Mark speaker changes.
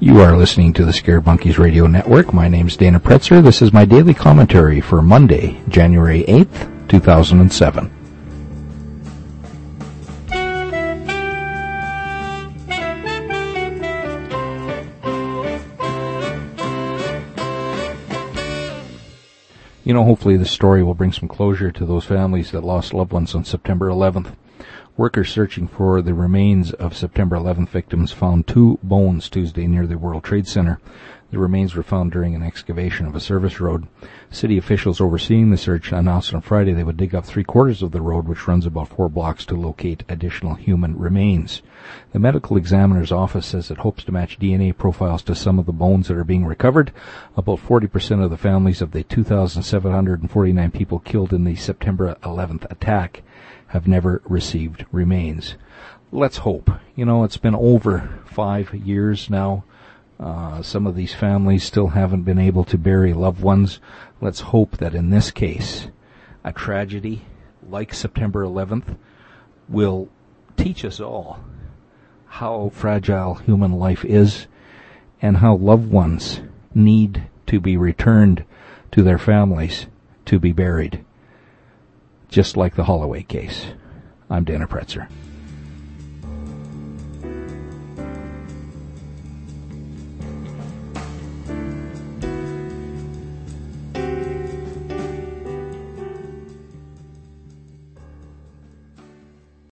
Speaker 1: You are listening to the Scared Monkeys Radio Network. My name's Dana Pretzer. This is my daily commentary for Monday, January 8th, 2007. You know, hopefully this story will bring some closure to those families that lost loved ones on September 11th. Workers searching for the remains of September 11th victims found 2 bones Tuesday near the World Trade Center. The remains were found during an excavation of a service road. City officials overseeing the search announced on Friday they would dig up 3/4 of the road, which runs about 4 blocks, to locate additional human remains. The medical examiner's office says it hopes to match DNA profiles to some of the bones that are being recovered. About 40% of the families of the 2,749 people killed in the September 11th attack have never received remains. Let's hope. You know, it's been over 5 years now. Some of these families still haven't been able to bury loved ones. Let's hope that in this case, a tragedy like September 11th will teach us all how fragile human life is and how loved ones need to be returned to their families to be buried. Just like the Holloway case. I'm Dana Pretzer.